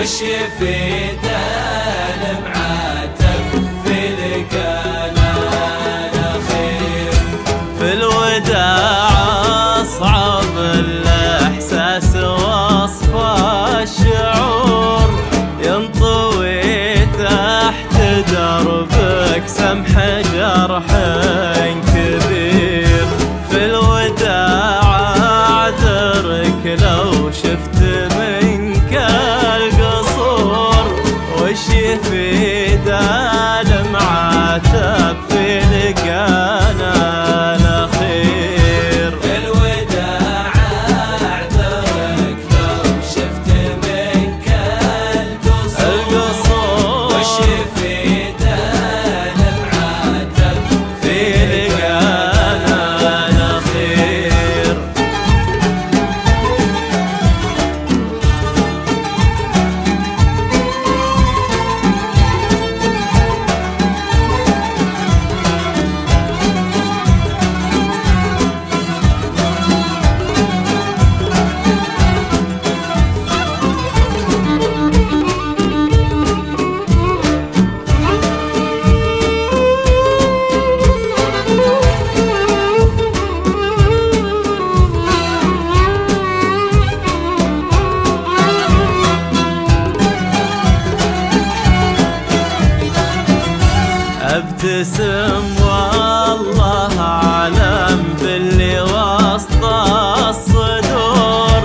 وش يفيد المعاتب في لقانا الأخير. في الوداع أصعب الإحساس وصف الشعور، ينطوي تحت دربك سمح جرح كبير. في الوداع أعذرك لو شفت منك القصور، وش يفيد المعاتب في لقانا الأخير. في الوداع أعذرك لو شفت منك القصور، وش يفيد المعاتب في لقانا الأخير. ابتسم والله أعلم باللي وسط الصدور،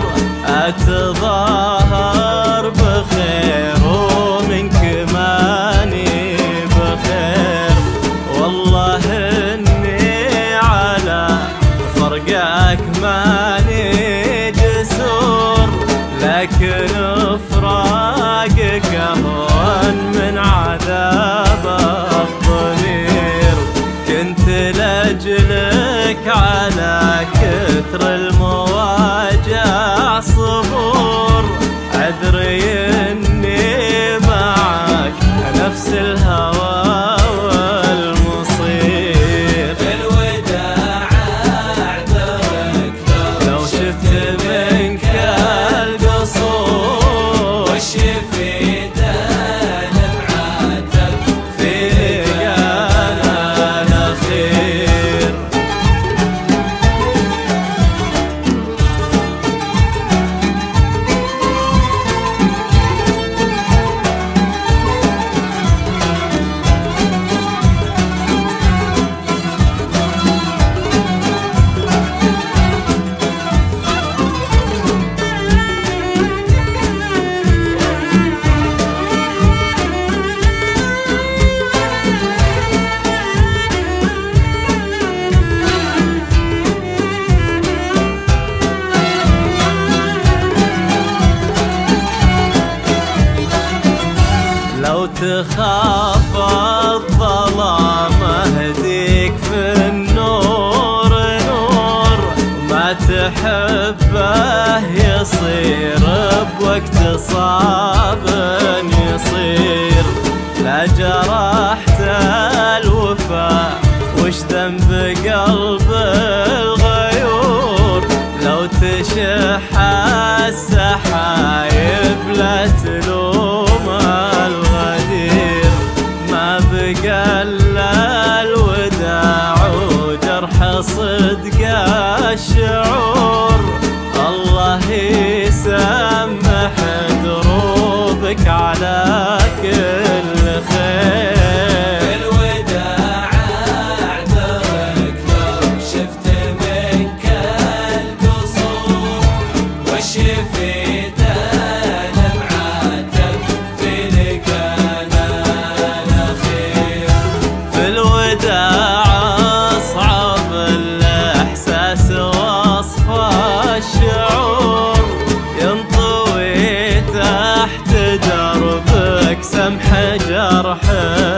أتظاهر بخير ومنك ماني بخير. والله إني على فرقك ماني جسور، لكن فراقك أهون من عذاب الضمير. كنت لأجلك على كثر المواجع صبور، أدري إني معك نفس الهوى والمصير. في الوداع أعذرك لو شفت منك القصور، وش يفيد المعاتب في لقانا الأخير. لو تخاف الظلام اهديك في النور نور، ما تحبه يصير بوقت صعب يصير. لا جرحت الوفا وش ذنب قلب الغيور، لو تشح السحايب لا تلوم الغدير. ما بقى الا الوداع وجرح صدق الشعور، الله يسمح دروبك على كل خير. في الوداع أعذرك لو شفت منك القصور، وش يفيد المعاتب في لقانا الأخير. في الوداع أصعب الإحساس وصف الشعور، ينطوي تحت دربك سمح جرح